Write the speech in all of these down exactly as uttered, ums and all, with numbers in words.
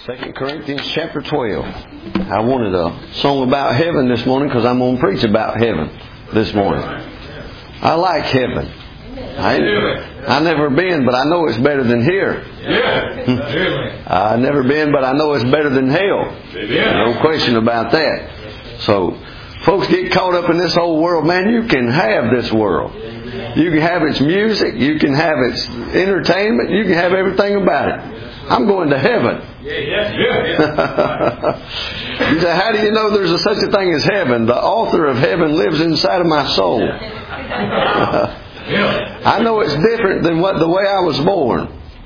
Second Corinthians chapter twelve. I wanted a song about heaven this morning because I'm going to preach about heaven this morning. I like heaven. I, I never been, but I know it's better than here. I never been, but I know it's better than hell. No question about that. So, folks get caught up in this whole world. Man, you can have this world. You can have its music. You can have its entertainment. You can have everything about it. I'm going to heaven. Yeah, yeah, yeah. You say, how do you know there's a, such a thing as heaven? The author of heaven lives inside of my soul. I know it's different than what the way I was born.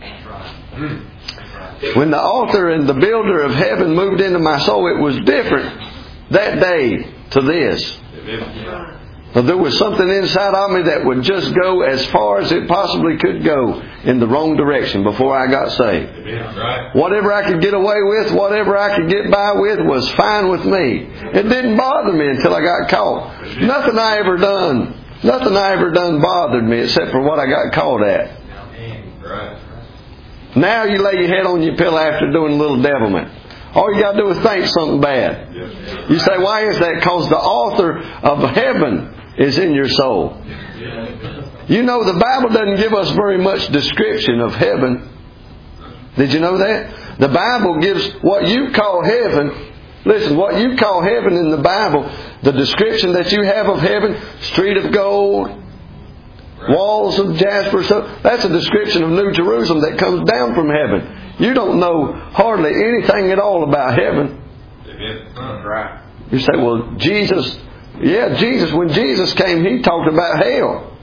When the author and the builder of heaven moved into my soul, it was different that day to this. But there was something inside of me that would just go as far as it possibly could go in the wrong direction before I got saved. Whatever I could get away with, whatever I could get by with was fine with me. It didn't bother me until I got caught. Nothing I ever done, nothing I ever done bothered me except for what I got caught at. Now you lay your head on your pillow after doing a little devilment. All you got to do is think something bad. You say, why is that? Because the author of heaven is in your soul. You know, the Bible doesn't give us very much description of heaven. Did you know that? The Bible gives what you call heaven. Listen, what you call heaven in the Bible, the description that you have of heaven, street of gold, walls of jasper, so that's a description of New Jerusalem that comes down from heaven. You don't know hardly anything at all about heaven. You say, well, Jesus, yeah, Jesus, when Jesus came, He talked about hell.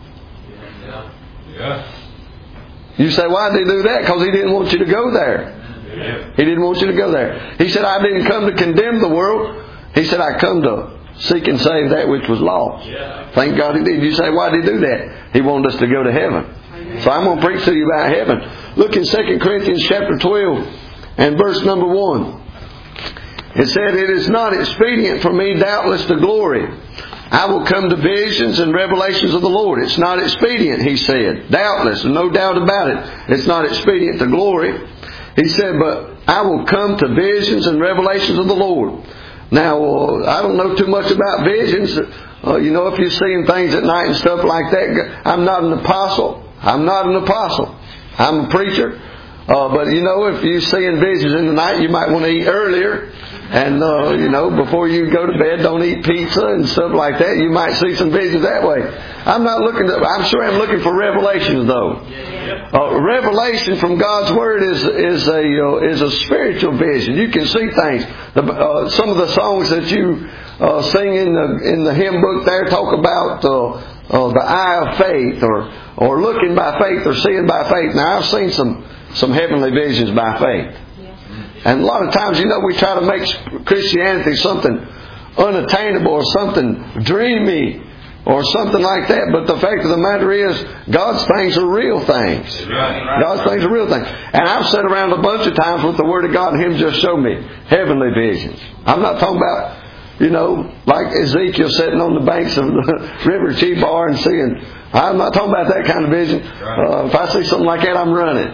You say, why did He do that? Because He didn't want you to go there. He didn't want you to go there. He said, I didn't come to condemn the world. He said, I come to seek and save that which was lost. Thank God He did. You say, why did He do that? He wanted us to go to heaven. So I'm going to preach to you about heaven. Look in Second Corinthians chapter twelve and verse number one. It said, it is not expedient for me doubtless to glory. I will come to visions and revelations of the Lord. It's not expedient, he said. Doubtless, no doubt about it. It's not expedient to glory. He said, but I will come to visions and revelations of the Lord. Now, uh, I don't know too much about visions. Uh, you know, if you're seeing things at night and stuff like that, I'm not an apostle. I'm not an apostle. I'm a preacher. Uh, but, you know, if you're seeing visions in the night, you might want to eat earlier. And, uh, you know, before you go to bed, don't eat pizza and stuff like that. You might see some visions that way. I'm not looking to, I'm sure I'm looking for revelations, though. Uh, revelation from God's Word is is a uh, is a spiritual vision. You can see things. The, uh, some of the songs that you uh, sing in the in the hymn book there talk about uh, uh, the eye of faith, or or looking by faith, or seeing by faith. Now I've seen some some heavenly visions by faith. And a lot of times, you know, we try to make Christianity something unattainable or something dreamy or something like that. But the fact of the matter is, God's things are real things. God's things are real things. And I've sat around a bunch of times with the Word of God and Him just showed me heavenly visions. I'm not talking about, you know, like Ezekiel sitting on the banks of the river Chebar and seeing. I'm not talking about that kind of vision. Uh, if I see something like that, I'm running.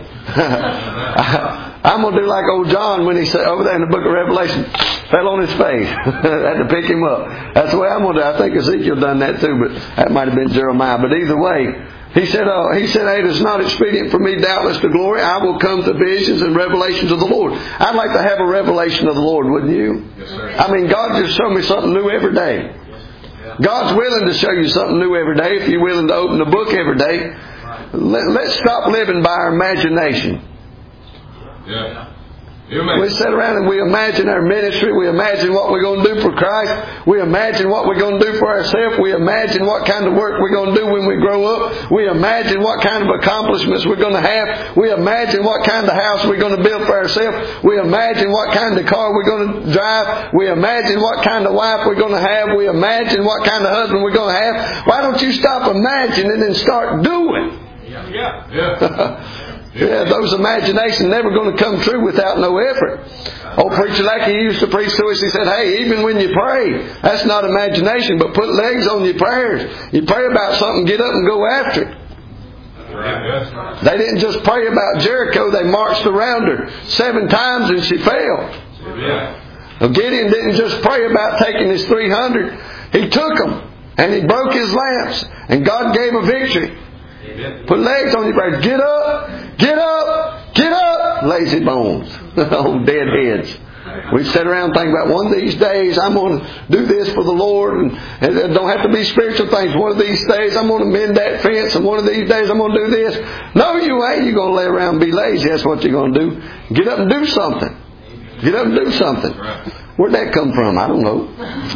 I'm going to do like old John when he said over there in the book of Revelation, fell on his face. Had to pick him up. That's the way I'm going to do. I think Ezekiel done that too, but that might have been Jeremiah. But either way, he said, uh, he said, it is not expedient for me doubtless to glory. I will come to visions and revelations of the Lord. I'd like to have a revelation of the Lord, wouldn't you? Yes, sir. I mean, God just showed me something new every day. God's willing to show you something new every day if you're willing to open the book every day. Let, let's stop living by our imagination. Yeah. We sit around and we imagine our ministry. We imagine what we're going to do for Christ. We imagine what we're going to do for ourselves. We imagine what kind of work we're going to do when we grow up. We imagine what kind of accomplishments we're going to have. We imagine what kind of house we're going to build for ourselves. We imagine what kind of car we're going to drive. We imagine what kind of wife we're going to have. We imagine what kind of husband we're going to have. Why don't you stop imagining and start doing? Yeah. Yeah. Yeah. Yeah, those imaginations never going to come true without no effort. Old preacher like he used to preach to us, he said, hey, even when you pray, that's not imagination, but put legs on your prayers. You pray about something, get up and go after it. Right. They didn't just pray about Jericho. They marched around her seven times and she fell. Yeah. Now, Gideon didn't just pray about taking his three hundred. He took them and he broke his lance. And God gave a victory. Put legs on your back. Get up. Get up. Get up. Lazy bones. Old dead heads. We sit around and think about one of these days I'm going to do this for the Lord, and, and it don't have to be spiritual things. One of these days I'm going to mend that fence, and one of these days I'm going to do this. No, you ain't. You're going to lay around and be lazy. That's what you're going to do. Get up and do something. Get up and do something. Where'd that come from? I don't know.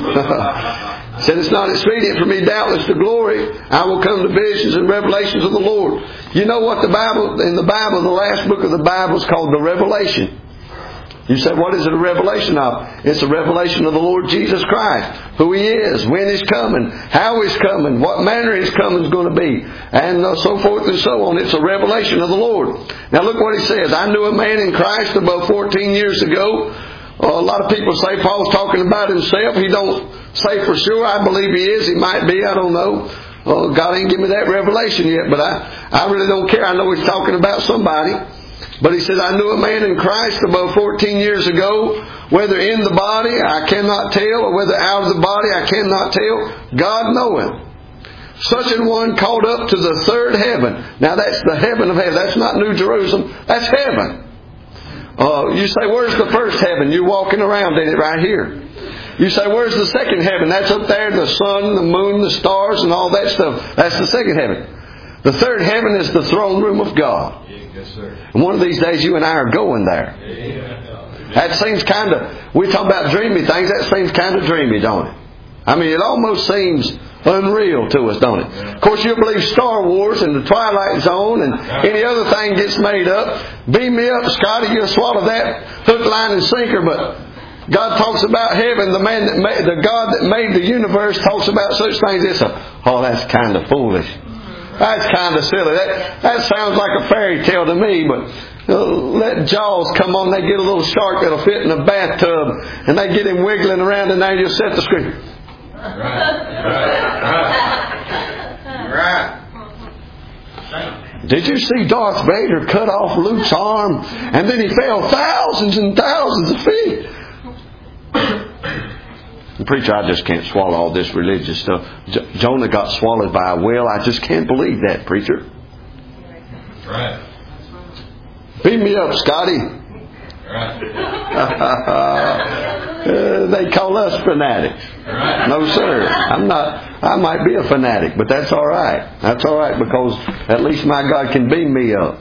Said it's not expedient for me doubtless to glory. I will come to visions and revelations of the Lord. You know what the Bible, in the Bible, the last book of the Bible is called the Revelation. You say, what is it a revelation of? It's a revelation of the Lord Jesus Christ. Who He is, when He's coming, how He's coming, what manner His coming is going to be, and uh, so forth and so on. It's a revelation of the Lord. Now look what He says. I knew a man in Christ about fourteen years ago. Uh, a lot of people say Paul's talking about himself. He don't say for sure. I believe he is. He might be. I don't know. Uh, God ain't given me that revelation yet, but I, I really don't care. I know He's talking about somebody. But he said, I knew a man in Christ about fourteen years ago, whether in the body I cannot tell, or whether out of the body I cannot tell. God knoweth. Such an one called up to the third heaven. Now that's the heaven of heaven. That's not New Jerusalem. That's heaven. Uh, you say, where's the first heaven? You're walking around in it right here. You say, where's the second heaven? That's up there, the sun, the moon, the stars, and all that stuff. That's the second heaven. The third heaven is the throne room of God. Yes, sir. And one of these days you and I are going there. That seems kind of, we talk about dreamy things, that seems kind of dreamy, don't it? I mean, it almost seems unreal to us, don't it? Of course, you believe Star Wars and the Twilight Zone and any other thing gets made up. Beam me up, Scotty, you'll swallow that hook, line, and sinker, but God talks about heaven. The man that made, the God that made the universe talks about such things. It's a, oh, that's kind of foolish. That's kind of silly. That, that sounds like a fairy tale to me, but uh, let Jaws come on. They get a little shark that'll fit in a bathtub, and they get him wiggling around, and now you'll set the screen. Right, right, right. Right. Did you see Darth Vader cut off Luke's arm, and then he fell thousands and thousands of feet? Preacher, I just can't swallow all this religious stuff. J- Jonah got swallowed by a whale. I just can't believe that, preacher. Right. Beat me up, Scotty. Right. uh, they call us fanatics. Right. No, sir. I'm not. I might be a fanatic, but that's all right. That's all right because at least my God can beam me up.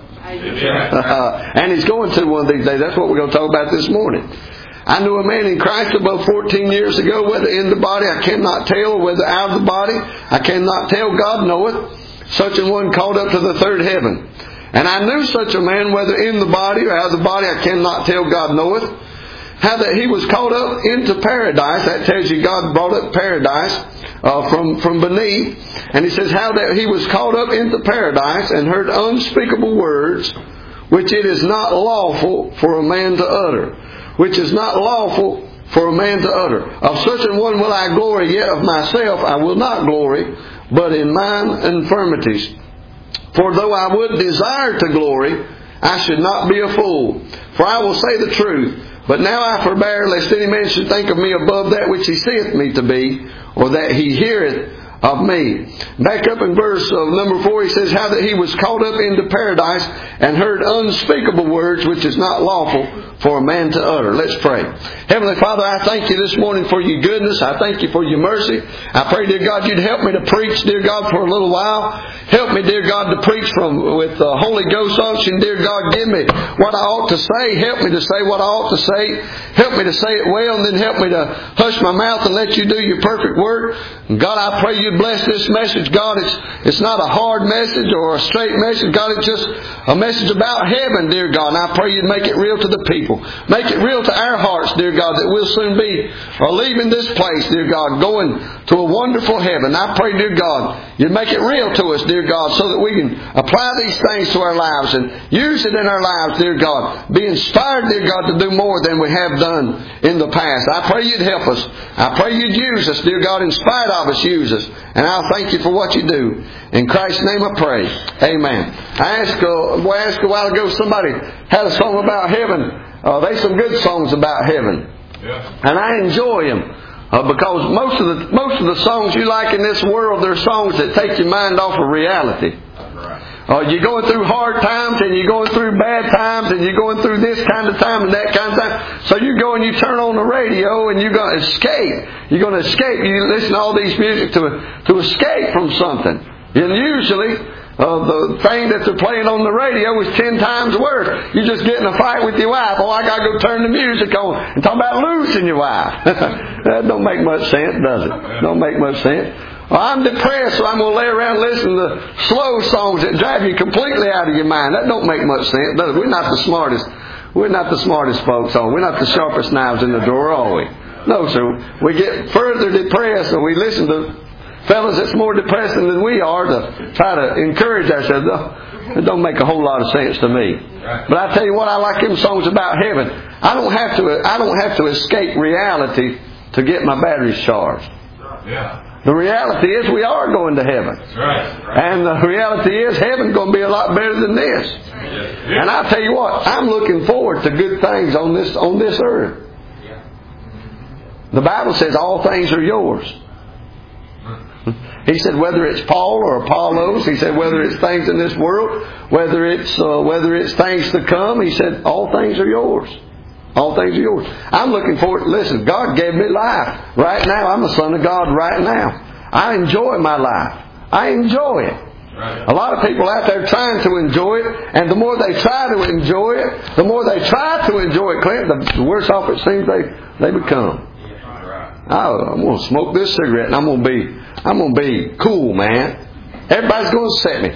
And He's going to one of these days. That's what we're going to talk about this morning. I knew a man in Christ about fourteen years ago, whether in the body I cannot tell, or whether out of the body I cannot tell. God knoweth. Such an one called up to the third heaven. And I knew such a man, whether in the body or out of the body I cannot tell. God knoweth. How that he was called up into paradise. That tells you God brought up paradise uh, from, from beneath. And he says how that he was called up into paradise and heard unspeakable words, which it is not lawful for a man to utter. Which is not lawful for a man to utter. Of such an one will I glory, yet of myself I will not glory, but in mine infirmities. For though I would desire to glory, I should not be a fool. For I will say the truth. But now I forbear, lest any man should think of me above that which he seeth me to be, or that he heareth of me. Back up in verse uh, number four, he says, how that he was caught up into paradise and heard unspeakable words which is not lawful for a man to utter. Let's pray. Heavenly Father, I thank You this morning for Your goodness. I thank You for Your mercy. I pray, dear God, You'd help me to preach, dear God, for a little while. Help me, dear God, to preach from with the Holy Ghost unction. Dear God, give me what I ought to say. Help me to say what I ought to say. Help me to say it well, and then help me to hush my mouth and let You do Your perfect work. And God, I pray You'd bless this message. God, it's, it's not a hard message or a straight message. God, it's just a message about heaven, dear God. And I pray You'd make it real to the people. Make it real to our hearts, dear God, that we'll soon be uh, leaving this place, dear God, going to a wonderful heaven. I pray, dear God, You'd make it real to us, dear God, so that we can apply these things to our lives and use it in our lives, dear God. Be inspired, dear God, to do more than we have done in the past. I pray You'd help us. I pray You'd use us, dear God, in spite of us, use us. And I'll thank you for what you do. In Christ's name I pray. Amen. I asked, uh, I asked a while ago, somebody had a song about heaven. Uh, there's some good songs about heaven. Yeah. And I enjoy them. Uh, because most of the most of the songs you like in this world, they're songs that take your mind off of reality. Uh, you're going through hard times, and you're going through bad times, and you're going through this kind of time and that kind of time. So you go and you turn on the radio, and you're going to escape. You're going to escape. You listen to all these music to to escape from something. And usually, uh, the thing that they're playing on the radio is ten times worse. You just get in a fight with your wife. Oh, I got to go turn the music on and talk about losing your wife. That don't make much sense, does it? Don't make much sense. Well, I'm depressed, so I'm going to lay around listening to slow songs that drive you completely out of your mind. That don't make much sense, does it? We're not the smartest. We're not the smartest folks, are we? We're not the sharpest knives in the drawer, are we? No, sir. We get further depressed, and we listen to fellas that's more depressing than we are to try to encourage ourselves. It don't make a whole lot of sense to me. But I tell you what, I like them songs about heaven. I don't have to. I don't have to escape reality to get my batteries charged. Yeah. The reality is we are going to heaven. That's right. Right. And the reality is heaven's going to be a lot better than this. Yeah. And I tell you what, I'm looking forward to good things on this on this earth. Yeah. The Bible says all things are yours. He said whether it's Paul or Apollos, he said whether it's things in this world, whether it's uh, whether it's things to come, he said all things are yours. All things are yours. I'm looking forward. Listen, God gave me life. Right now, I'm a son of God right now. I enjoy my life. I enjoy it. Right. A lot of people out there trying to enjoy it, and the more they try to enjoy it, the more they try to enjoy it, Clint, the worse off it seems they, they become. I, I'm going to smoke this cigarette, and I'm going to be, I'm going to be cool, man. Everybody's going to set me.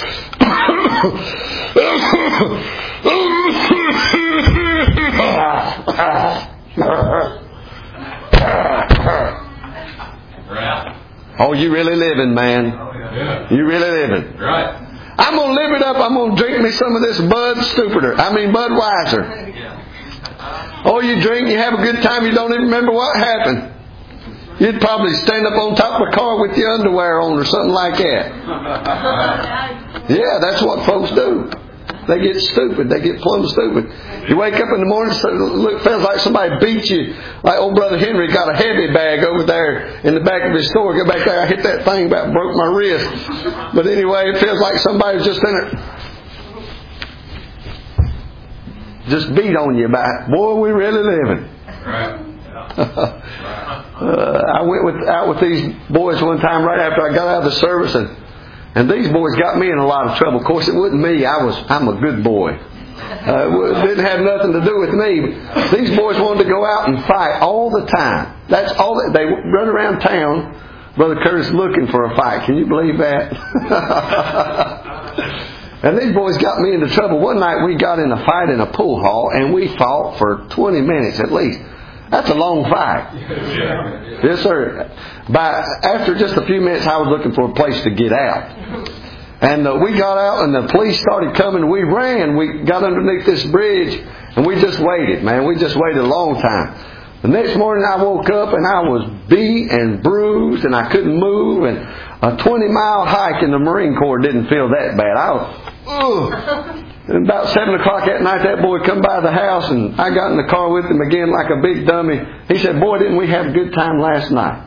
Oh, you really living, man. You really living. Right. I'm going to live it up. I'm going to drink me some of this Bud Stupider. I mean Budweiser. Oh, you drink, you have a good time, you don't even remember what happened. You'd probably stand up on top of a car with your underwear on or something like that. Yeah, that's what folks do. They get stupid. They get plumb stupid. You wake up in the morning, it feels like somebody beat you. Like old Brother Henry got a heavy bag over there in the back of his store. Go back there, I hit that thing, about broke my wrist. But anyway, it feels like somebody's just in it. Just beat on you about, boy, we really living. Right. uh, I went with, out with these boys one time right after I got out of the service, and And these boys got me in a lot of trouble. Of course, it wasn't me. I was, I'm a good boy. Uh, it didn't have nothing to do with me. These boys wanted to go out and fight all the time. That's all that they run around town, Brother Curtis, looking for a fight. Can you believe that? And these boys got me into trouble. One night we got in a fight in a pool hall, and we fought for twenty minutes at least. That's a long fight. Yes, sir. By, after just a few minutes, I was looking for a place to get out. And uh, we got out, and the police started coming. We ran. We got underneath this bridge, and we just waited, man. We just waited a long time. The next morning, I woke up, and I was beat and bruised, and I couldn't move. And a twenty-mile hike in the Marine Corps didn't feel that bad. I was, ugh. And about seven o'clock that night, that boy come by the house, and I got in the car with him again like a big dummy. He said, boy, didn't we have a good time last night?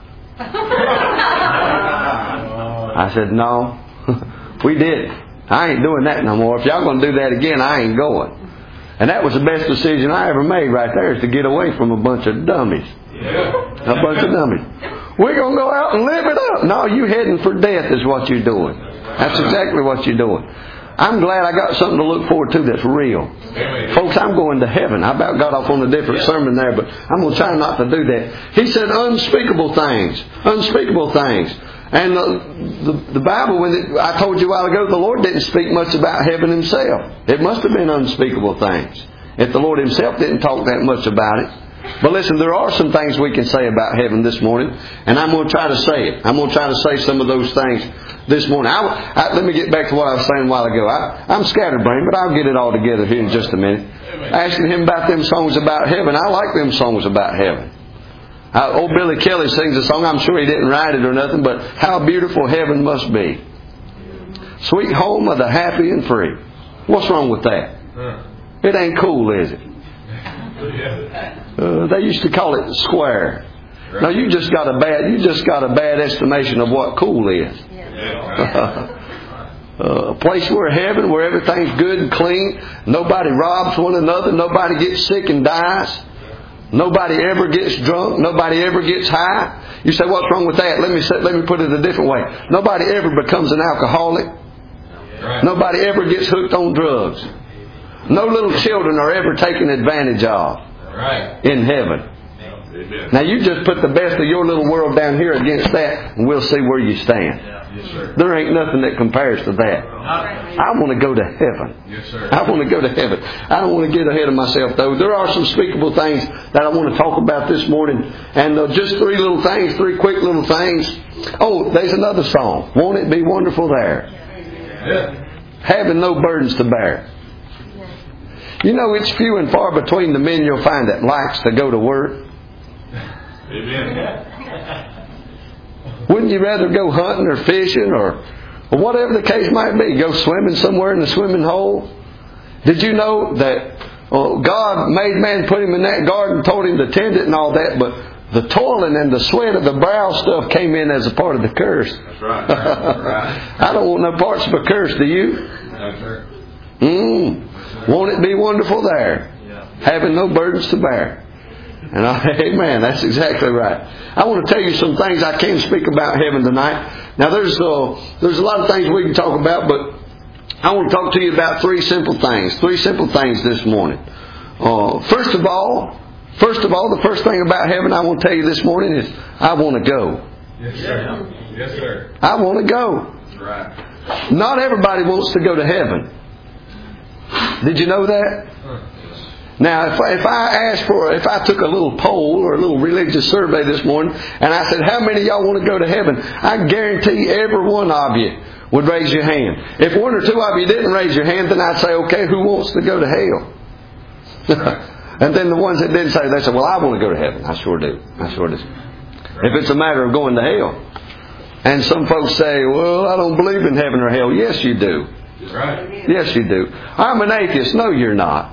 I said, no, we didn't. I ain't doing that no more. If y'all going to do that again, I ain't going. And that was the best decision I ever made right there, is to get away from a bunch of dummies. Yeah. A bunch of dummies. We're going to go out and live it up. No, you heading for death is what you're doing. That's exactly what you're doing. I'm glad I got something to look forward to that's real. Folks, I'm going to heaven. I about got off on a different sermon there, but I'm going to try not to do that. He said unspeakable things. Unspeakable things. And the, the, the Bible, when it, I told you a while ago, the Lord didn't speak much about heaven Himself. It must have been unspeakable things, if the Lord Himself didn't talk that much about it. But listen, there are some things we can say about heaven this morning, and I'm going to try to say it. I'm going to try to say some of those things this morning. I, I, let me get back to what I was saying a while ago. I, I'm scatterbrained, but I'll get it all together here in just a minute. Asking him about them songs about heaven. I like them songs about heaven. Uh, old Billy Kelly sings a song. I'm sure he didn't write it or nothing, but how beautiful heaven must be. Sweet home of the happy and free. What's wrong with that? It ain't cool, is it? Uh, they used to call it square. Now you just got a bad you just got a bad estimation of what cool is. Uh, a place where heaven, where everything's good and clean, nobody robs one another, nobody gets sick and dies, nobody ever gets drunk, nobody ever gets high. You say, what's wrong with that? Let me say, let me put it a different way. Nobody ever becomes an alcoholic. Nobody ever gets hooked on drugs. No little children are ever taken advantage of in heaven. Now you just put the best of your little world down here against that, and we'll see where you stand. Yes, sir. There ain't nothing that compares to that. I want to go to heaven. Yes, sir. I want to go to heaven. I don't want to get ahead of myself, though. There are some speakable things that I want to talk about this morning. And uh, just three little things, three quick little things. Oh, there's another song. Won't it be wonderful there? Yeah. Having no burdens to bear. You know, it's few and far between the men you'll find that likes to go to work. Amen. Wouldn't you rather go hunting or fishing or, or whatever the case might be, go swimming somewhere in the swimming hole? Did you know that uh, God made man, put him in that garden, told him to tend it and all that, but the toiling and the sweat of the brow stuff came in as a part of the curse. That's right. That's right. I don't want no parts of a curse, do you? That's right. Mm. Won't it be wonderful there? Yeah. Having no burdens to bear. And I, amen, that's exactly right. I want to tell you some things I can speak about heaven tonight. Now there's uh, there's a lot of things we can talk about, but I want to talk to you about three simple things. Three simple things this morning. Uh, first of all, first of all, the first thing about heaven I want to tell you this morning is I want to go. Yes, sir. Yes, sir. I want to go. That's right. Not everybody wants to go to heaven. Did you know that? Now, if I, if I asked for, if I took a little poll or a little religious survey this morning, and I said, how many of y'all want to go to heaven? I guarantee every one of you would raise your hand. If one or two of you didn't raise your hand, then I'd say, okay, who wants to go to hell? And then the ones that didn't say, they said, well, I want to go to heaven. I sure do. I sure do. If it's a matter of going to hell. And some folks say, well, I don't believe in heaven or hell. Yes, you do. Right. Yes, you do. I'm an atheist. No, you're not.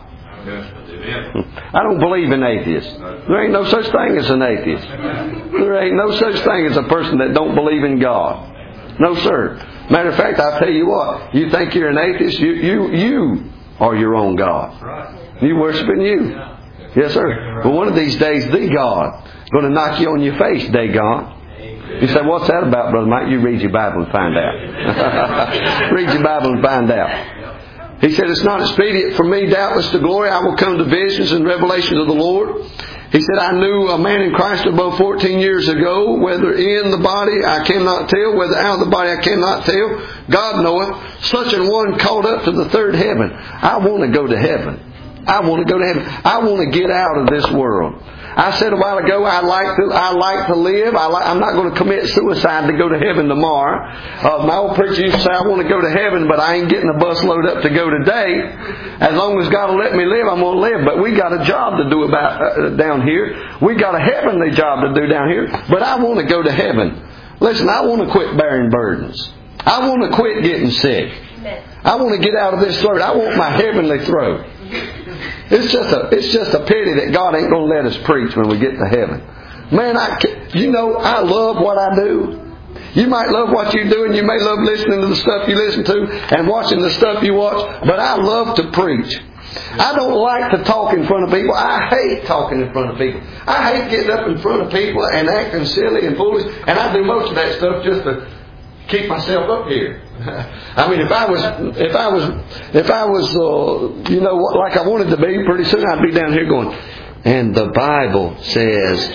I don't believe in atheists. There ain't no such thing as an atheist. There ain't no such thing as a person that don't believe in God. No, sir. Matter of fact, I'll tell you what. You think you're an atheist? You you you are your own God. You worshiping you. Yes, sir. But one of these days, the God going to knock you on your face, daggone. You say, what's that about, Brother Mike? You read your Bible and find out. Read your Bible and find out. He said, it's not expedient for me, doubtless, to glory. I will come to visions and revelations of the Lord. He said, I knew a man in Christ above fourteen years ago, whether in the body I cannot tell, whether out of the body I cannot tell. God knoweth. Such an one called up to the third heaven. I want to go to heaven. I want to go to heaven. I want to get out of this world. I said a while ago, I like to, I like to live. I like, I'm not going to commit suicide to go to heaven tomorrow. Uh, my old preacher used to say, I want to go to heaven, but I ain't getting a bus load up to go today. As long as God will let me live, I'm going to live. But we got a job to do about uh, down here. We got a heavenly job to do down here. But I want to go to heaven. Listen, I want to quit bearing burdens. I want to quit getting sick. I want to get out of this throat. I want my heavenly throat. It's just a it's just a pity that God ain't going to let us preach when we get to heaven. Man, I you know I love what I do. You might love what you do, and you may love listening to the stuff you listen to and watching the stuff you watch. But I love to preach. I don't like to talk in front of people. I hate talking in front of people. I hate getting up in front of people and acting silly and foolish. And I do most of that stuff just to keep myself up here. I mean, if I was, if I was, if I was, uh, you know, like I wanted to be, pretty soon I'd be down here going, and the Bible says.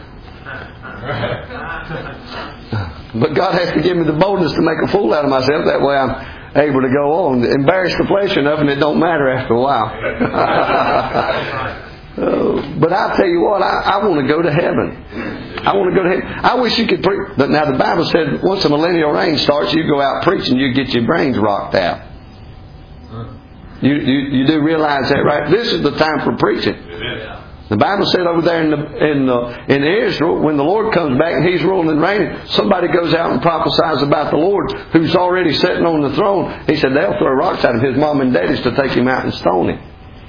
But God has to give me the boldness to make a fool out of myself. That way I'm able to go on. Embarrass the flesh enough, and it don't matter after a while. Uh, but I tell you what, I, I want to go to heaven. I want to go to heaven. I wish you could preach. But now the Bible said once the millennial reign starts, you go out preaching, you get your brains rocked out. You, you you do realize that, right? This is the time for preaching. The Bible said over there in the, in the, in Israel, when the Lord comes back and He's ruling and reigning, somebody goes out and prophesies about the Lord who's already sitting on the throne. He said they'll throw rocks at him, his mom and daddies, to take him out and stone him.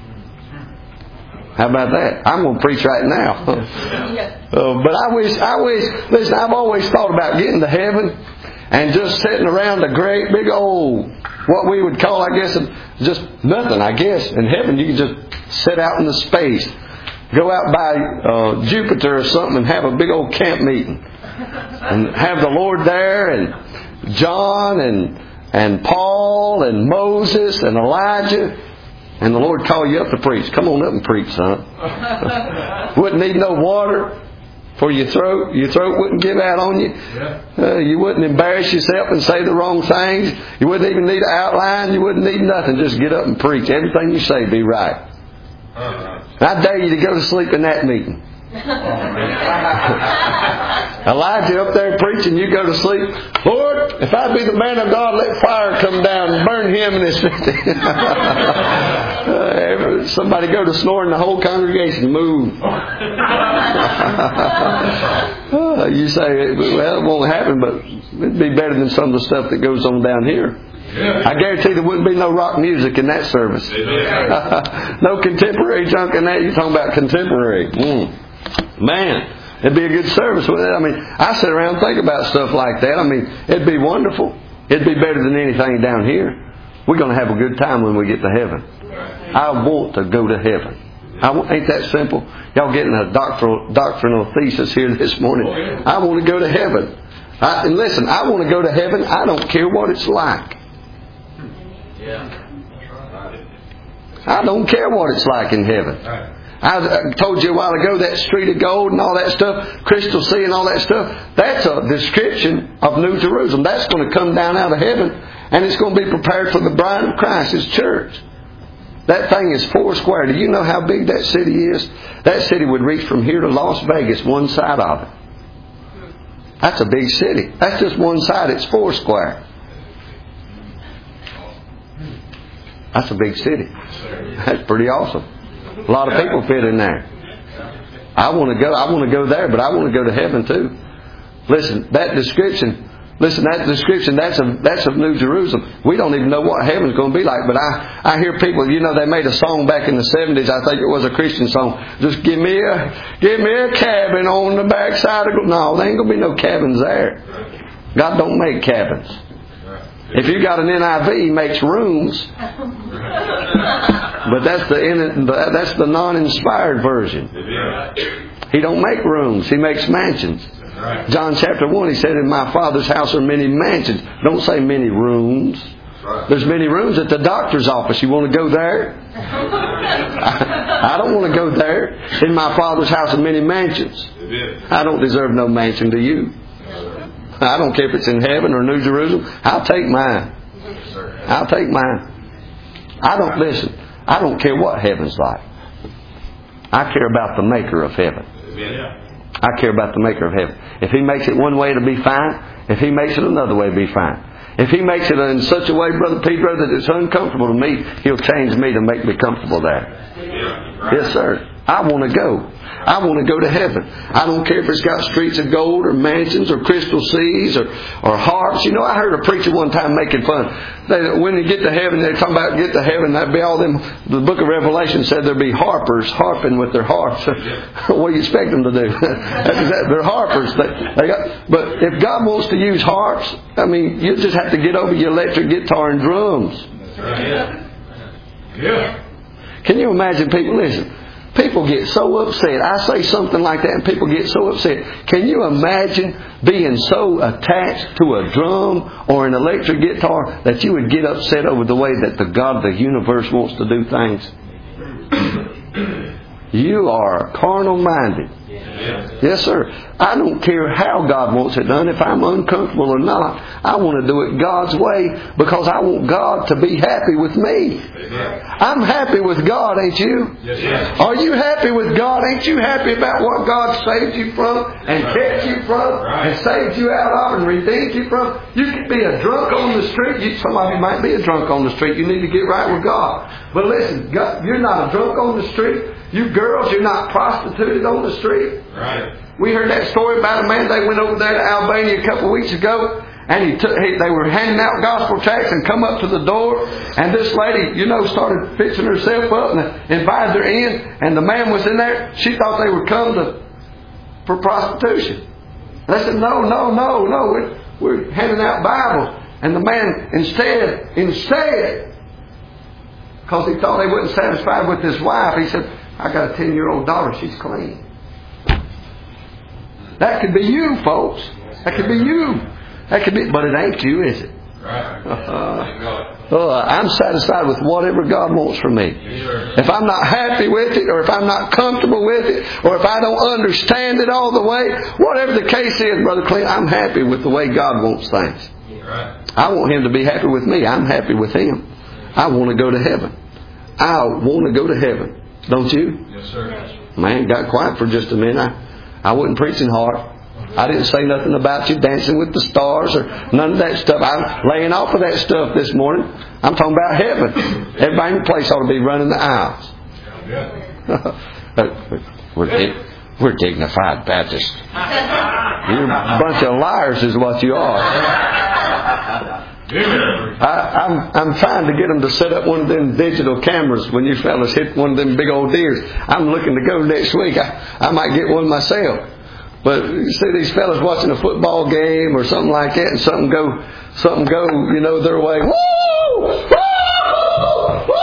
How about that? I'm going to preach right now. uh, but I wish, I wish, listen, I've always thought about getting to heaven and just sitting around a great big old, what we would call, I guess, just nothing, I guess. In heaven, you can just sit out in the space. Go out by uh, Jupiter or something and have a big old camp meeting. And have the Lord there, and John and and Paul and Moses and Elijah. And the Lord call you up to preach. Come on up and preach, son. Wouldn't need no water for your throat. Your throat wouldn't give out on you. Uh, you wouldn't embarrass yourself and say the wrong things. You wouldn't even need an outline. You wouldn't need nothing. Just get up and preach. Everything you say be right. I dare you to go to sleep in that meeting. Elijah up there preaching, you go to sleep. Lord, if I be the man of God, let fire come down and burn him and his city. uh, somebody go to snoring, the whole congregation move. uh, you say, well, it won't happen, but it'd be better than some of the stuff that goes on down here. Yeah. I guarantee there wouldn't be no rock music in that service. No contemporary junk in that. You're talking about contemporary. Mm. Man, it'd be a good service with it. I mean, I sit around and think about stuff like that. I mean, it'd be wonderful. It'd be better than anything down here. We're going to have a good time when we get to heaven. I want to go to heaven. I want, ain't that simple? Y'all getting a doctoral, doctrinal thesis here this morning. I want to go to heaven. I, and listen, I want to go to heaven. I don't care what it's like. I don't care what it's like in heaven. I told you a while ago that street of gold and all that stuff, crystal sea and all that stuff, that's a description of New Jerusalem. That's going to come down out of heaven, and it's going to be prepared for the bride of Christ, His church. That thing is four square. Do you know how big that city is? That city would reach from here to Las Vegas, one side of it. That's a big city. That's just one side. It's four square. That's a big city. That's pretty awesome. A lot of people fit in there. I want to go. I want to go there, but I want to go to heaven too. Listen, that description. Listen, that description. That's of that's of New Jerusalem. We don't even know what heaven's going to be like. But I I hear people. You know, they made a song back in the seventies. I think it was a Christian song. Just give me a give me a cabin on the backside of. No, there ain't going to be no cabins there. God don't make cabins. If you got an N I V, He makes rooms. But that's the that's the non-inspired version. He don't make rooms. He makes mansions. John chapter one, He said, in my Father's house are many mansions. Don't say many rooms. There's many rooms at the doctor's office. You want to go there? I, I don't want to go there. In my Father's house are many mansions. I don't deserve no mansion, do you? I don't care if it's in heaven or New Jerusalem. I'll take mine. I'll take mine. I don't listen. I don't care what heaven's like. I care about the maker of heaven. I care about the maker of heaven. If He makes it one way, it'll be fine. If He makes it another way, it'll be fine. If He makes it in such a way, Brother Pedro, that it's uncomfortable to me, He'll change me to make me comfortable there. Yes, sir. I want to go. I want to go to heaven. I don't care if it's got streets of gold or mansions or crystal seas or, or harps. You know, I heard a preacher one time making fun. They, when they get to heaven, they're talking about get to heaven. That'd be all them. The book of Revelation said there'd be harpers harping with their harps. What do you expect them to do? They're harpers. They, they got, but if God wants to use harps, I mean, you just have to get over your electric guitar and drums. Yeah. Yeah. Can you imagine people? Listen. People get so upset. I say something like that and people get so upset. Can you imagine being so attached to a drum or an electric guitar that you would get upset over the way that the God of the universe wants to do things? You are carnal minded. Yes, sir. I don't care how God wants it done. If I'm uncomfortable or not, I want to do it God's way because I want God to be happy with me. I'm happy with God, ain't you? Yes, Are you happy with God? Ain't you happy about what God saved you from and kept you from and saved you out of and redeemed you from? You could be a drunk on the street. You, some of you might be a drunk on the street. You need to get right with God. But listen, God, you're not a drunk on the street. You girls, you're not prostituted on the street. Right. We heard that story about a man. They went over there to Albania a couple of weeks ago, and he took. He, they were handing out gospel tracts and come up to the door, and this lady, you know, started fixing herself up and invited her in. And the man was in there. She thought they would come to for prostitution. And they said, "No, no, no, no. We're, we're handing out Bibles." And the man instead, instead, because he thought he wasn't satisfied with his wife, he said, "I got a ten-year-old daughter. She's clean." That could be you, folks. That could be you. That could be, but it ain't you, is it? Right. Uh, oh, I'm satisfied with whatever God wants from me. If I'm not happy with it, or if I'm not comfortable with it, or if I don't understand it all the way, whatever the case is, Brother Clint, I'm happy with the way God wants things. I want Him to be happy with me. I'm happy with Him. I want to go to heaven. I want to go to heaven. Don't you? Yes, sir. Man, got quiet for just a minute. I, I wasn't preaching hard. I didn't say nothing about you dancing with the stars or none of that stuff. I'm laying off of that stuff this morning. I'm talking about heaven. Everybody in the place ought to be running the aisles. we're, dig- we're dignified Baptists. You're a bunch of liars is what you are. I, I'm, I'm trying to get them to set up one of them digital cameras when you fellas hit one of them big old deers. I'm looking to go next week. I, I might get one myself. But you see these fellas watching a football game or something like that, and something go, something go, you know, their way. Woo! Woo! Woo!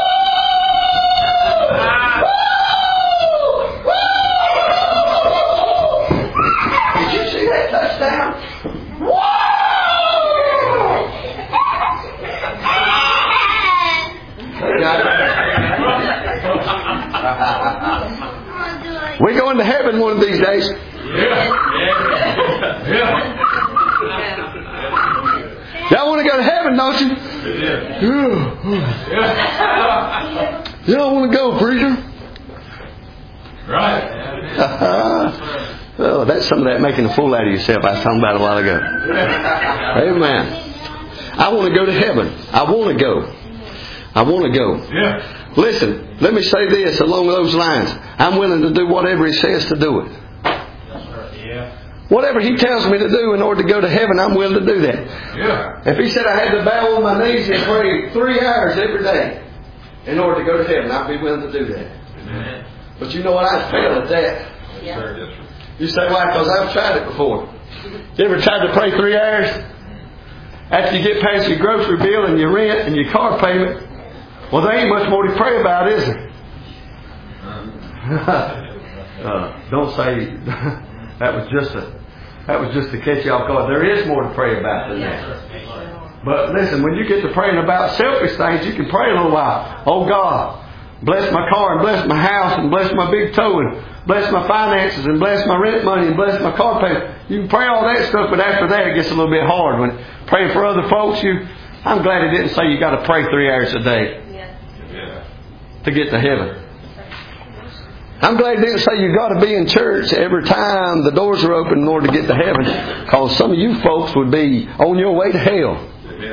Woo! Did you see that touchdown? We're going to heaven one of these days. Yeah. Yeah. Yeah. Y'all want to go to heaven, don't you? Yeah. Y'all want to go, preacher? Right. Oh, that's some of that making a fool out of yourself I was talking about a while ago. Amen. I want to go to heaven. I want to go. I want to go. Yeah. Listen, let me say this along those lines. I'm willing to do whatever He says to do it. Yeah. Whatever He tells me to do in order to go to heaven, I'm willing to do that. Yeah. If He said I had to bow on my knees and pray three hours every day in order to go to heaven, I'd be willing to do that. Amen. But you know what? I'd fail at that. Yeah. You say, why? Because I've tried it before. You ever tried to pray three hours? After you get past your grocery bill and your rent and your car payment, well, there ain't much more to pray about, is there? uh, don't say that was just a that was just to catch you off guard. There is more to pray about than that. But listen, when you get to praying about selfish things, you can pray a little while. Oh God, bless my car and bless my house and bless my big toe and bless my finances and bless my rent money and bless my car payment. You can pray all that stuff, but after that it gets a little bit hard. When praying for other folks, you I'm glad He didn't say you got to pray three hours a day to get to heaven. I'm glad He didn't say you got to be in church every time the doors are open in order to get to heaven, because some of you folks would be on your way to hell.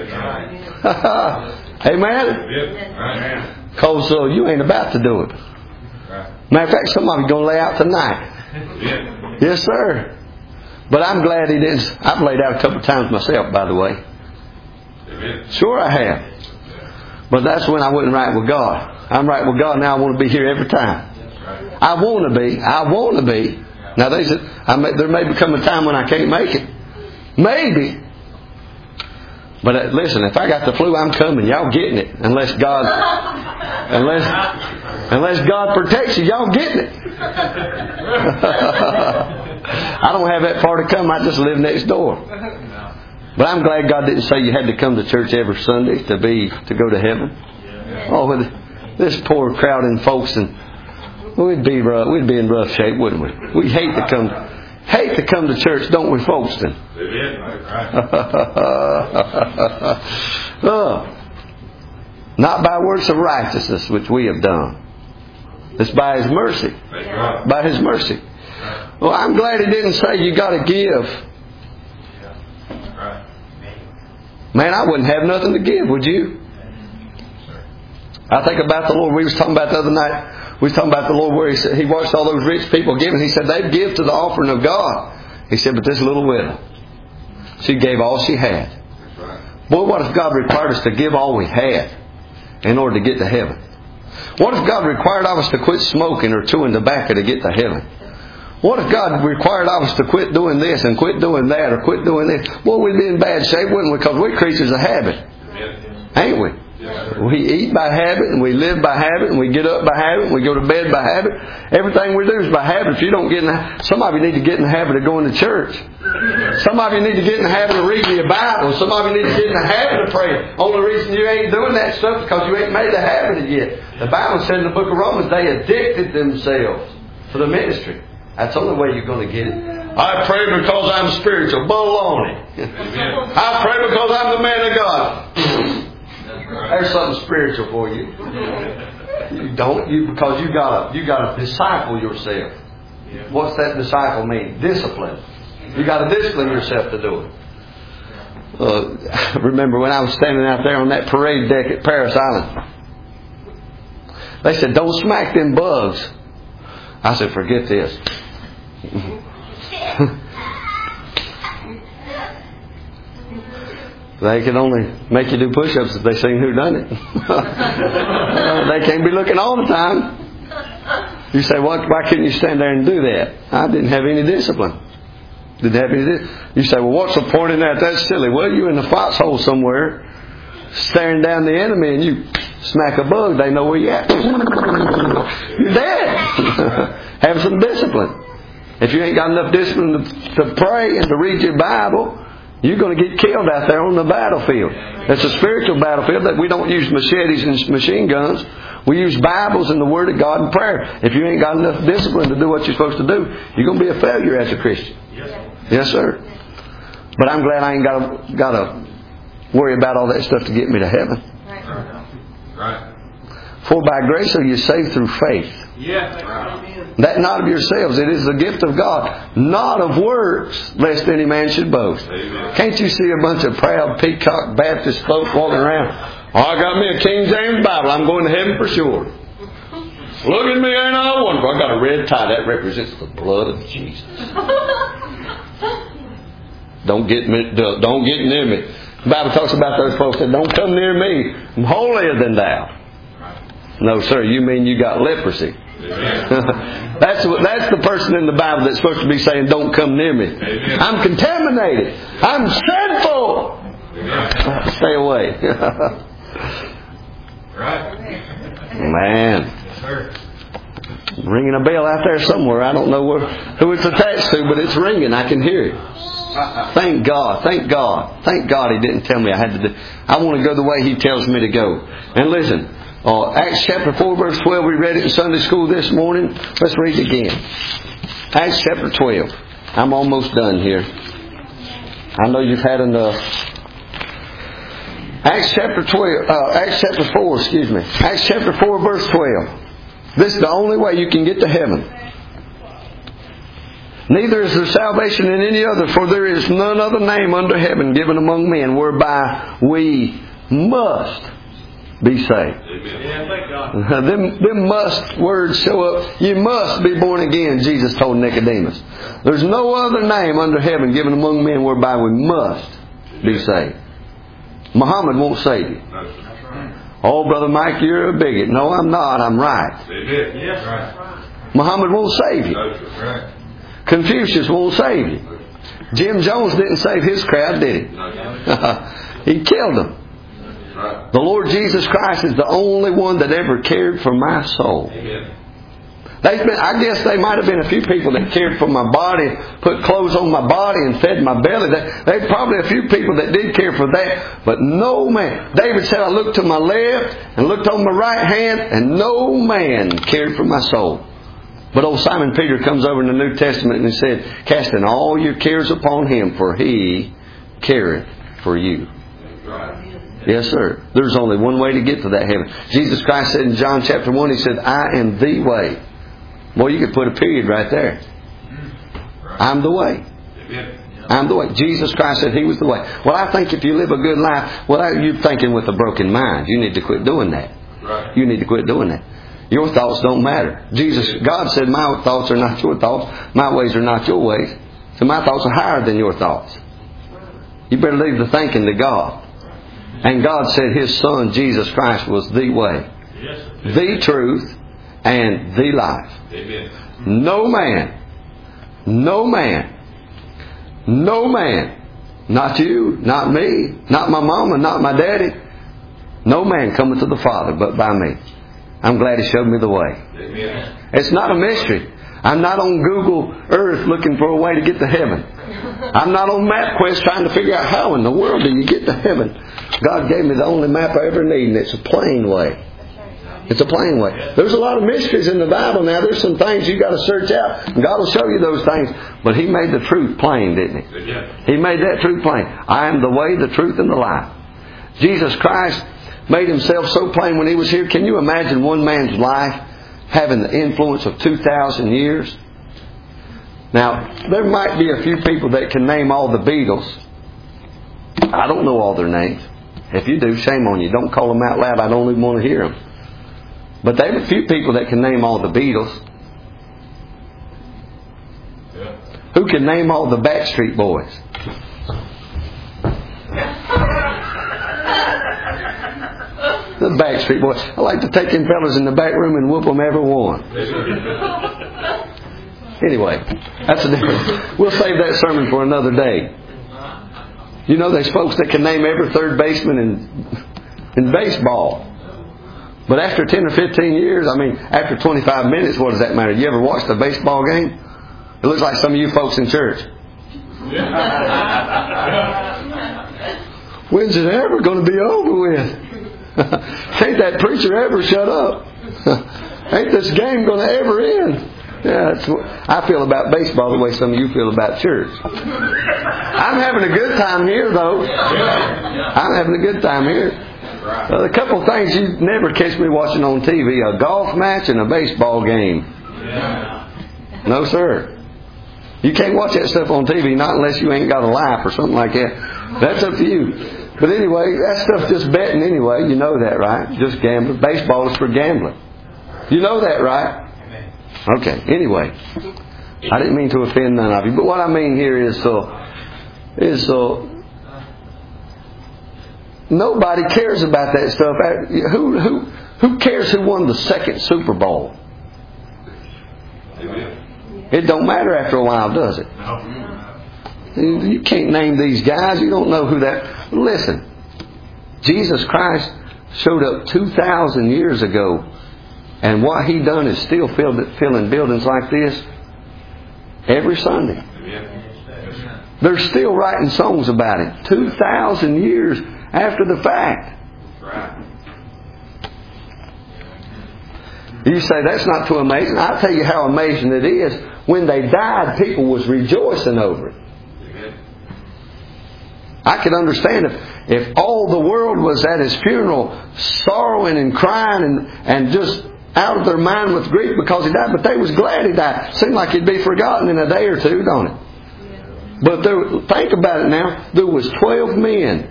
Amen? Because uh, you ain't about to do it. Matter of fact, some of you are going to lay out tonight. Yes, sir. But I'm glad He didn't. I've laid out a couple of times myself, by the way. Sure I have. But that's when I wasn't right with God. I'm right with God now. I want to be here every time. I want to be. I want to be. Now they said I may, there may become a time when I can't make it. Maybe. But uh, listen, if I got the flu, I'm coming. Y'all getting it. Unless God, unless unless God protects you, y'all getting it. I don't have that far to come. I just live next door. But I'm glad God didn't say you had to come to church every Sunday to be to go to heaven. Oh, with this poor crowding folks, and we'd be rough, we'd be in rough shape, wouldn't we? We hate to come, hate to come to church, don't we, Folkestone? Oh, not by works of righteousness which we have done. It's by His mercy. By His mercy. Well, I'm glad He didn't say you got to give. Man, I wouldn't have nothing to give, would you? I think about the Lord. We was talking about the other night. we was talking about the Lord where He said He watched all those rich people giving. He said they'd give to the offering of God. He said, but this little widow, she gave all she had. That's right. Boy, what if God required us to give all we had in order to get to heaven? What if God required of us to quit smoking or chewing tobacco to get to heaven? What if God required of us to quit doing this and quit doing that or quit doing this? Well, we'd be in bad shape, wouldn't we? Because we're creatures of habit. Ain't we? We eat by habit and we live by habit and we get up by habit and we go to bed by habit. Everything we do is by habit. If you don't get in the, some of you need to get in the habit of going to church. Some of you need to get in the habit of reading your Bible. Some of you need to get in the habit of praying. Only reason you ain't doing that stuff is because you ain't made the habit of it yet. The Bible said in the book of Romans they addicted themselves to the ministry. That's the only way you're going to get it. I pray because I'm spiritual. Baloney. I pray because I'm the man of God. There's something spiritual for you. You don't, you because you gotta you gotta disciple yourself. What's that disciple mean? Discipline. You gotta discipline yourself to do it. Uh, remember when I was standing out there on that parade deck at Paris Island? They said, "Don't smack them bugs." I said, "Forget this." They can only make you do push-ups if they seen who done it. They can't be looking all the time. You say, well, why couldn't you stand there and do that? I didn't have any discipline. Didn't have any discipline. You say, well, what's the point in that? That's silly. Well, you're in the foxhole somewhere, staring down the enemy, and you smack a bug, they know where you're at. You're dead. Have some discipline. If you ain't got enough discipline to, to pray and to read your Bible, you're going to get killed out there on the battlefield. It's a spiritual battlefield that we don't use machetes and machine guns. We use Bibles and the Word of God and prayer. If you ain't got enough discipline to do what you're supposed to do, you're going to be a failure as a Christian. Yes, sir. But I'm glad I ain't got to, got to worry about all that stuff to get me to heaven. Right. For by grace are you saved through faith. Yeah. That not of yourselves, it is the gift of God, not of works, lest any man should boast. Amen. Can't you see a bunch of proud peacock Baptist folk walking around? Oh, I got me a King James Bible. I'm going to heaven for sure. Look at me, ain't I wonderful? I got a red tie. That represents the blood of Jesus. Don't get me. Don't get near me. The Bible talks about those folks that don't come near me. I'm holier than thou. No, sir. You mean you got leprosy? that's what, that's the person in the Bible that's supposed to be saying, "Don't come near me. Amen. I'm contaminated. I'm sinful. Amen. Stay away." Right. Man, ringing a bell out there somewhere. I don't know where, who it's attached to, but it's ringing. I can hear it. Thank God. Thank God. Thank God He didn't tell me I had to do. I want to go the way He tells me to go. And listen. Uh, Acts chapter four verse twelve, we read it in Sunday school this morning. Let's read it again. Acts chapter twelve. I'm almost done here. I know you've had enough. Acts chapter twelve, uh, Acts chapter four, excuse me. Acts chapter four verse twelve. This is the only way you can get to heaven. Neither is there salvation in any other, for there is none other name under heaven given among men whereby we must be saved. Yeah, thank God. them, them must words show up. You must be born again, Jesus told Nicodemus. There's no other name under heaven given among men whereby we must be saved. Muhammad won't save you. Oh, Brother Mike, you're a bigot. No, I'm not. I'm right. Yes, right. Muhammad won't save you. Confucius won't save you. Jim Jones didn't save his crowd, did he? He killed them. The Lord Jesus Christ is the only one that ever cared for my soul. Amen. There's been, I guess there might have been a few people that cared for my body, put clothes on my body and fed my belly. There's probably a few people that did care for that, but no man. David said, I looked to my left and looked on my right hand, and no man cared for my soul. But old Simon Peter comes over in the New Testament and he said, casting all your cares upon Him, for He careth for you. Right. Yes, sir. There's only one way to get to that heaven. Jesus Christ said in John chapter one, He said, I am the way. Well, you could put a period right there. I'm the way. I'm the way. Jesus Christ said He was the way. Well, I think if you live a good life, well, you're thinking with a broken mind. You need to quit doing that. You need to quit doing that. Your thoughts don't matter. Jesus, God said, my thoughts are not your thoughts. My ways are not your ways. So my thoughts are higher than your thoughts. You better leave the thinking to God. And God said His Son, Jesus Christ, was the way, the truth, and the life. Amen. No man, no man, no man, not you, not me, not my mama, not my daddy, no man cometh to the Father but by me. I'm glad He showed me the way. Amen. It's not a mystery. I'm not on Google Earth looking for a way to get to heaven. I'm not on MapQuest trying to figure out how in the world do you get to heaven. God gave me the only map I ever need, and it's a plain way. It's a plain way. There's a lot of mysteries in the Bible now. There's some things you got to search out, and God will show you those things. But He made the truth plain, didn't He? He made that truth plain. I am the way, the truth, and the life. Jesus Christ made Himself so plain when He was here. Can you imagine one man's life having the influence of two thousand years? Now, there might be a few people that can name all the Beatles. I don't know all their names. If you do, shame on you. Don't call them out loud. I don't even want to hear them. But there are a few people that can name all the Beatles. Yeah. Who can name all the Backstreet Boys? The Backstreet Boys. I like to take them fellas in the back room and whoop them every one. Anyway, that's a different. We'll save that sermon for another day. You know, there's folks that can name every third baseman in in baseball. But after ten or fifteen years, I mean, after twenty-five minutes, what does that matter? You ever watched a baseball game? It looks like some of you folks in church. When's it ever going to be over with? Ain't that preacher ever shut up? Ain't this game going to ever end? Yeah, that's what I feel about baseball the way some of you feel about church. I'm having a good time here, though. I'm having a good time here. Uh, a couple of things you never catch me watching on T V: a golf match and a baseball game. No, sir. You can't watch that stuff on T V, not unless you ain't got a life or something like that. That's up to you. But anyway, that stuff's just betting anyway. You know that, right? Just gambling. Baseball is for gambling. You know that, right? Okay. Anyway, I didn't mean to offend none of you, but what I mean here is, uh, is uh, nobody cares about that stuff. Who who who cares who won the second Super Bowl? It don't matter after a while, does it? You can't name these guys. You don't know who that... Listen, Jesus Christ showed up two thousand years ago, and what He done is still filling buildings like this every Sunday. They're still writing songs about it two thousand years after the fact. You say, that's not too amazing. I'll tell you how amazing it is. When they died, people was rejoicing over it. I could understand if, if all the world was at His funeral sorrowing and crying and, and just out of their mind with grief because He died, but they was glad He died. Seemed like He'd be forgotten in a day or two, don't it? But there, think about it now. There was twelve men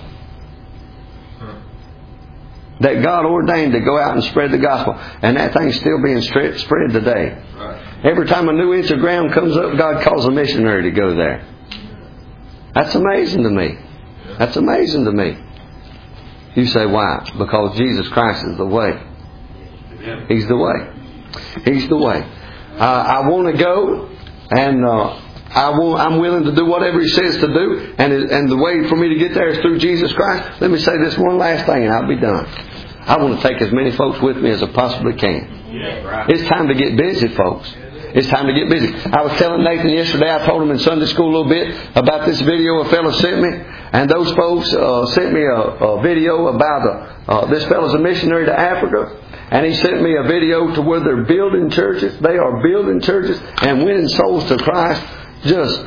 that God ordained to go out and spread the gospel. And that thing's still being spread today. Every time a new inch of ground comes up, God calls a missionary to go there. That's amazing to me. That's amazing to me. You say, why? Because Jesus Christ is the way. He's the way. He's the way. Uh, I want to go, and uh, I want, I'm willing to do whatever He says to do, and it, and the way for me to get there is through Jesus Christ. Let me say this one last thing, and I'll be done. I want to take as many folks with me as I possibly can. It's time to get busy, folks. It's time to get busy. I was telling Nathan yesterday, I told him in Sunday school a little bit about this video a fellow sent me. And those folks uh, sent me a, a video about a, uh, this fellow's a missionary to Africa. And he sent me a video to where they're building churches. They are building churches and winning souls to Christ just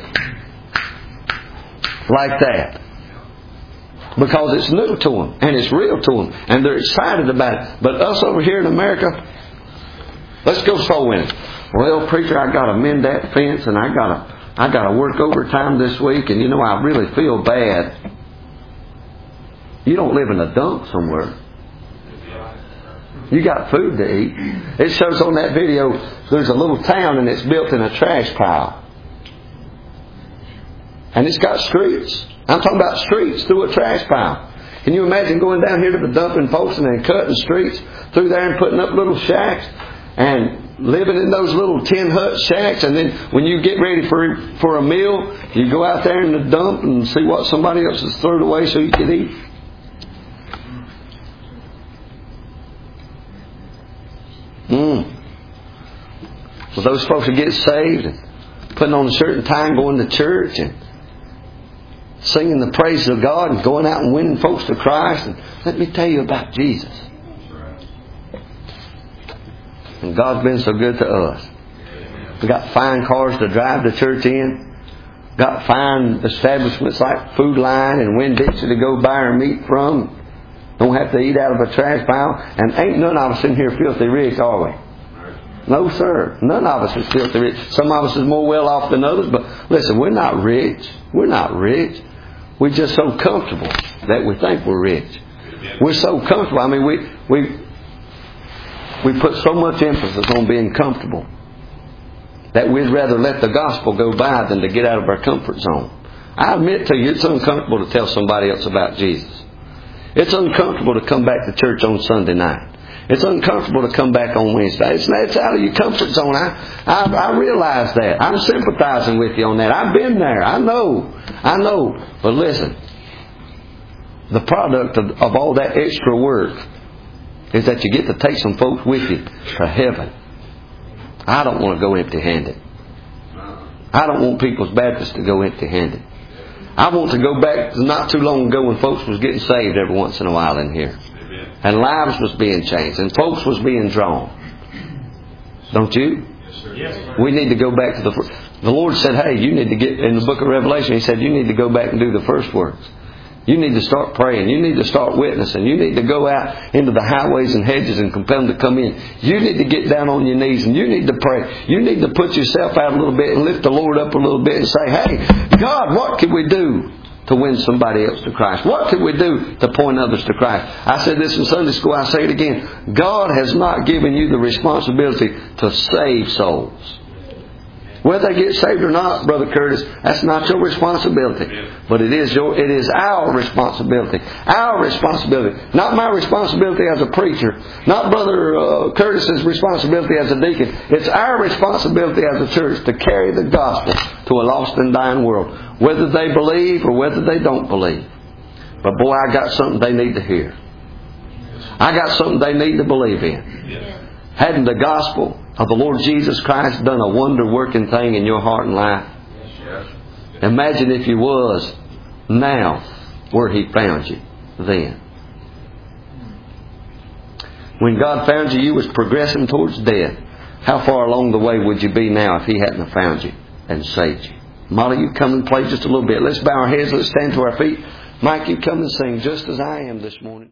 like that. Because it's new to them and it's real to them. And they're excited about it. But us over here in America, let's go soul winning. Well, preacher, I got to mend that fence, and I got to I got to work overtime this week, and you know I really feel bad. You don't live in a dump somewhere. You got food to eat. It shows on that video, there's a little town and it's built in a trash pile. And it's got streets. I'm talking about streets through a trash pile. Can you imagine going down here to the dumping post and then cutting streets through there and putting up little shacks and living in those little tin hut shacks, and then when you get ready for for a meal, you go out there in the dump and see what somebody else has thrown away so you can eat? Mm. Well, those folks that get saved and putting on a certain time, going to church and singing the praises of God and going out and winning folks to Christ. And let me tell you about Jesus. And God's been so good to us. We got fine cars to drive to church in. Got fine establishments like Food Line and Winn-Dixie to go buy our meat from. Don't have to eat out of a trash pile. And ain't none of us in here filthy rich, are we? No, sir. None of us is filthy rich. Some of us is more well off than others. But listen, we're not rich. We're not rich. We're just so comfortable that we think we're rich. We're so comfortable. I mean, we we we put so much emphasis on being comfortable that we'd rather let the gospel go by than to get out of our comfort zone. I admit to you, it's uncomfortable to tell somebody else about Jesus. It's uncomfortable to come back to church on Sunday night. It's uncomfortable to come back on Wednesday. It's, it's out of your comfort zone. I, I, I realize that. I'm sympathizing with you on that. I've been there. I know. I know. But listen, the product of, of all that extra work is that you get to take some folks with you to heaven. I don't want to go empty-handed. I don't want People's Baptist to go empty-handed. I want to go back to not too long ago when folks was getting saved every once in a while in here. And lives was being changed. And folks was being drawn. Don't you? Yes, sir. We need to go back to the first. The Lord said, hey, you need to get, in the book of Revelation, He said, you need to go back and do the first works. You need to start praying. You need to start witnessing. You need to go out into the highways and hedges and compel them to come in. You need to get down on your knees and you need to pray. You need to put yourself out a little bit and lift the Lord up a little bit and say, hey, God, what can we do to win somebody else to Christ? What can we do to point others to Christ? I said this in Sunday school. I say it again. God has not given you the responsibility to save souls. Whether they get saved or not, Brother Curtis, that's not your responsibility. But it is your, it is our responsibility. Our responsibility. Not my responsibility as a preacher. Not Brother uh, Curtis's responsibility as a deacon. It's our responsibility as a church to carry the gospel to a lost and dying world. Whether they believe or whether they don't believe. But boy, I got something they need to hear. I got something they need to believe in. Hadn't the gospel of the Lord Jesus Christ done a wonder-working thing in your heart and life? Imagine if you was now where He found you then. When God found you, you was progressing towards death. How far along the way would you be now if He hadn't have found you and saved you? Molly, you come and play just a little bit. Let's bow our heads. Let's stand to our feet. Mike, you come and sing just as I am this morning.